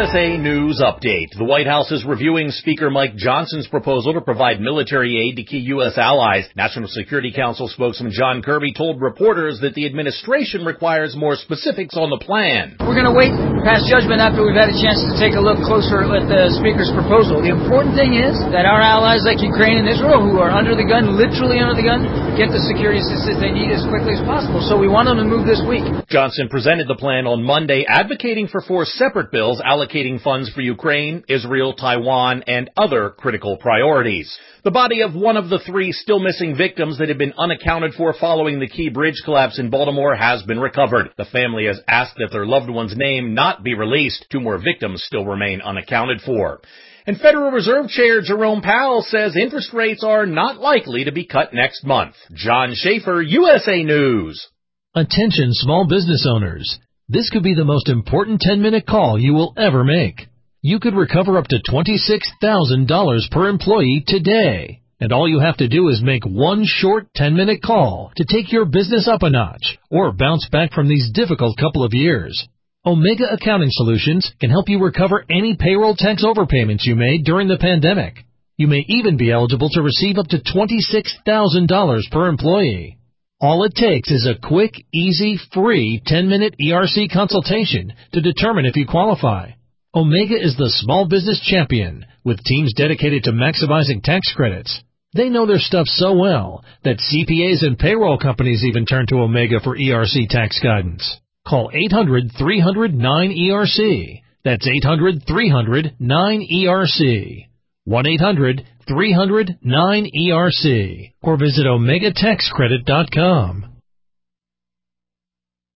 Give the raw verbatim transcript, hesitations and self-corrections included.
S A News Update. The White House is reviewing Speaker Mike Johnson's proposal to provide military aid to key U S allies. National Security Council spokesman John Kirby told reporters that the administration requires more specifics on the plan. We're going to wait past judgment after we've had a chance to take a look closer at the Speaker's proposal. The important thing is that our allies like Ukraine and Israel, who are under the gun, literally under the gun, get the security assistance they need as quickly as possible. So we want them to move this week. Johnson presented the plan on Monday, advocating for four separate bills allocating funds for Ukraine, Israel, Taiwan, and other critical priorities. The body of one of the three still missing victims that had been unaccounted for following the Key Bridge collapse in Baltimore has been recovered. The family has asked that their loved one's name not be released. Two more victims still remain unaccounted for. And Federal Reserve Chair Jerome Powell says interest rates are not likely to be cut next month. John Schaefer, U S A News. Attention small business owners. This could be the most important ten-minute call you will ever make. You could recover up to twenty-six thousand dollars per employee today. And all you have to do is make one short ten-minute call to take your business up a notch or bounce back from these difficult couple of years. Omega Accounting Solutions can help you recover any payroll tax overpayments you made during the pandemic. You may even be eligible to receive up to twenty-six thousand dollars per employee. All it takes is a quick, easy, free ten-minute E R C consultation to determine if you qualify. Omega is the small business champion with teams dedicated to maximizing tax credits. They know their stuff so well that C P As and payroll companies even turn to Omega for E R C tax guidance. Call eight hundred, three hundred, nine E R C. That's eight hundred, three hundred, nine E R C. one eight hundred, three hundred, nine E R C. Or visit omega tax credit dot com.